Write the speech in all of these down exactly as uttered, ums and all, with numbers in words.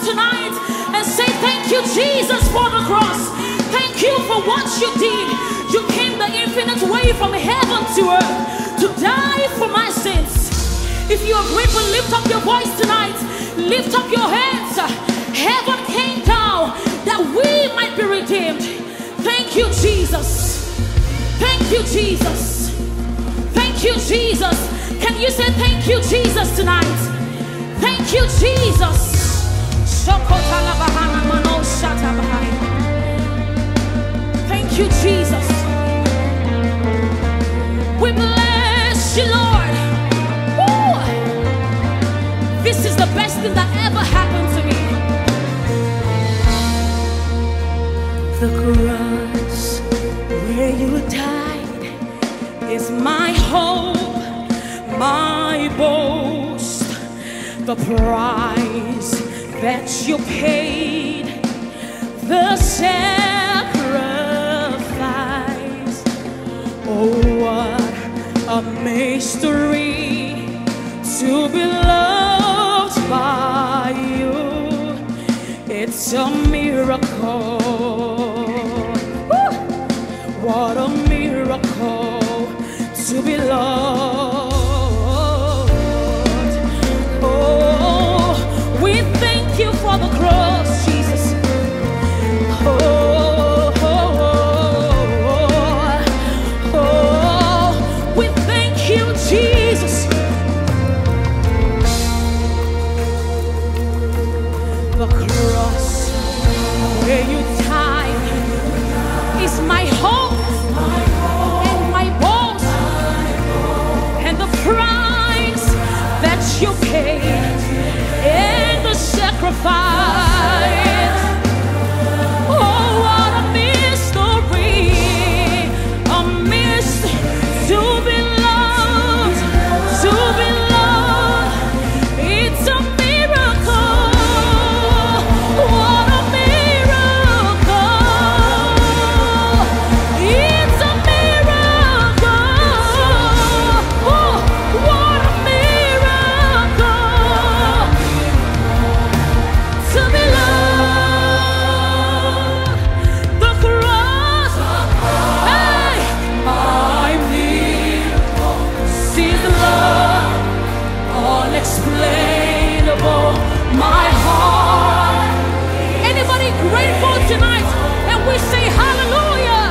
tonight and say thank you, Jesus, for the cross. Thank you for what you did. You came the infinite way from heaven to earth to die for my sins. If you are grateful, lift up your voice tonight. Lift up your hands. Heaven came down that we might be redeemed. Thank you, Jesus. Thank you, Jesus. Thank you, Jesus. Can you say thank you, Jesus, tonight? Thank you, Jesus. Thank you, Jesus. We bless you, Lord. Woo! This is the best thing that ever happened to me. The cross where you died is my hope, my boast. The price that you paid, the sacrifice. Oh, what a mystery to be loved by you. It's a miracle. Woo! What a miracle to be loved. Oh, we thank you for the cross, Jesus. Oh, oh, oh, oh, we thank you, Jesus. The cross where you died is my hope and my boast, and the price that you paid and the sacrifice. Oh, what a mystery, a mystery to be loved, to be loved. It's a miracle. What a miracle. It's a miracle. Oh, what a miracle to be loved. The cross, hey, my miracle. See the love, unexplainable, my heart. Anybody grateful tonight? And we say hallelujah.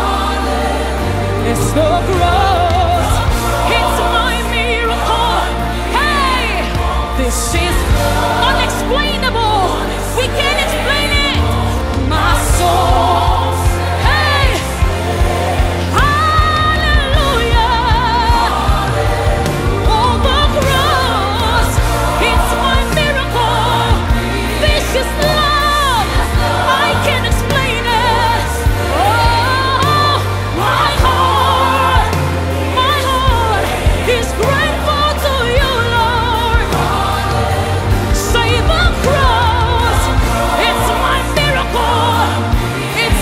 It's the cross. It's my miracle. Hey, this is unexplainable. We can't explain it. My soul. Hey, hallelujah. Oh, the cross. It's my miracle. This is love. I can't explain it. Oh, my heart, my heart is grateful to you, Lord. Say the cross. It's my miracle. It's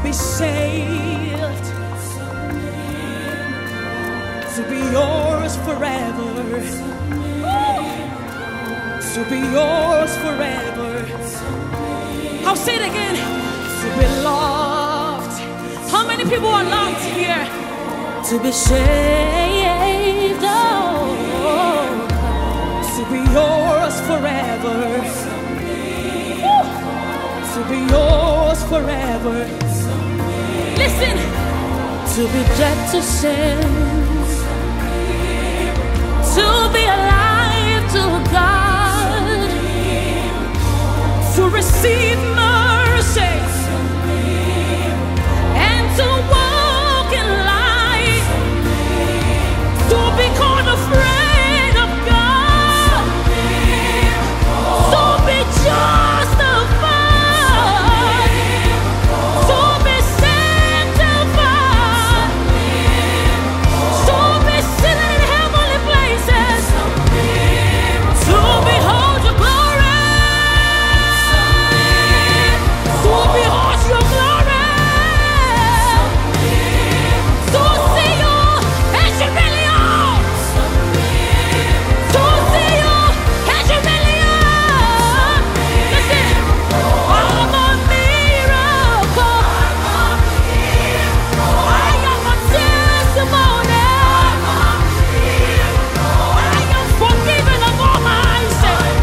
be saved, to be yours forever, to be yours forever. I'll say it again. To be loved. How many people are loved here? To be saved, oh, to be yours forever, Woo. To be yours forever. Listen, to be dead to sin, to be alive to God, to receive mercy, and to walk in light, to be called a friend of God, to be justified, to be sanctified, to be seated in heavenly places, to behold your glory, to behold your glory, to see you as you really are, to see you as you really are. Listen, I'm a miracle, I am a testimony, I am forgiven of all my sins,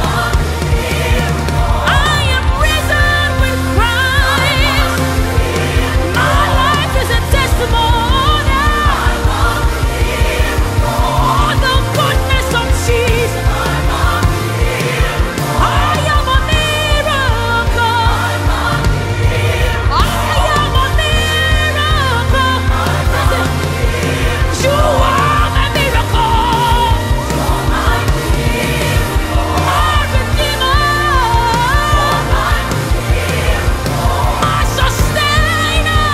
I am risen with Christ, my life is a testimony of the goodness of Jesus. I am a miracle, I am a miracle. You are my miracle, my redeemer, my sustainer,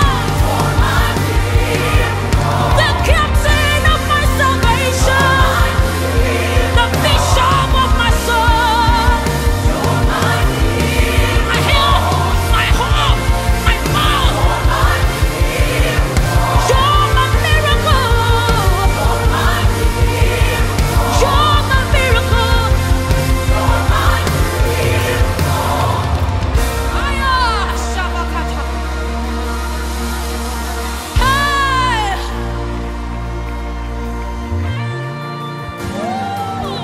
the captain of my salvation, the bishop of my soul, my help, my hope, my mouth. You're my miracle, you're my miracle. Aya, Shabakata. Hey! Ooh.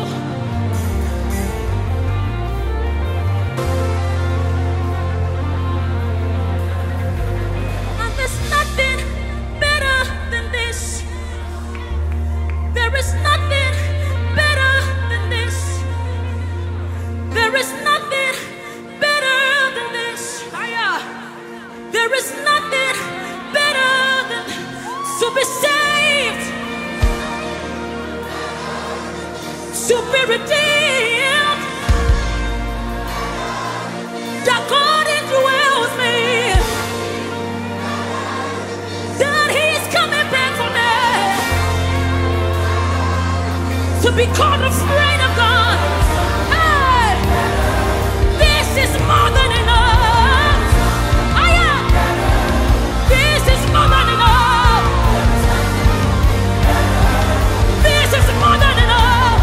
And there's nothing better than this. There is nothing better than this. There is nothing better than this. Aya. There is nothing better than to be saved, to be redeemed, that God indwells me, that He's coming back for me, to be called a friend of God. Hey, this is more than enough. Aya. This is more than enough. This is more than enough.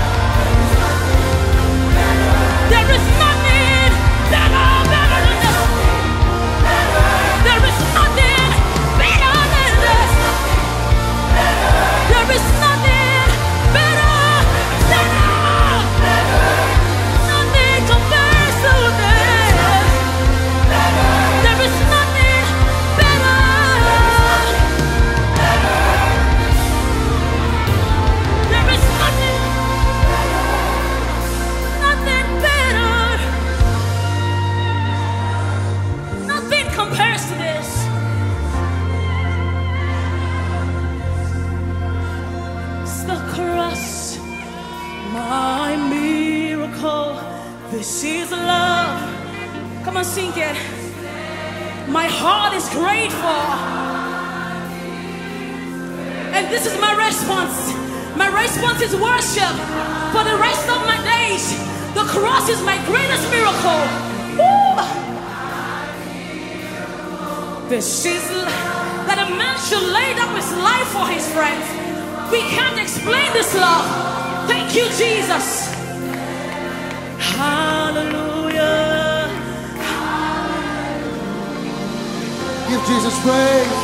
There is nothing better, better than this. There is nothing better than this. There is nothing better than nothing compares to this. There is nothing better. There is nothing, nothing better. Nothing compares to this. It's the cross, my miracle. This is love. Come on, sing it. My heart is grateful. And this is my response. My response is worship. For the rest of my days, the cross is my greatest miracle. Woo! this. That a man should lay down his life for his friends. We can't explain this love. Thank you, Jesus. Hallelujah. Give Jesus praise.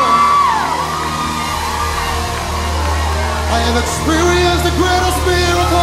I have experienced the greatest miracle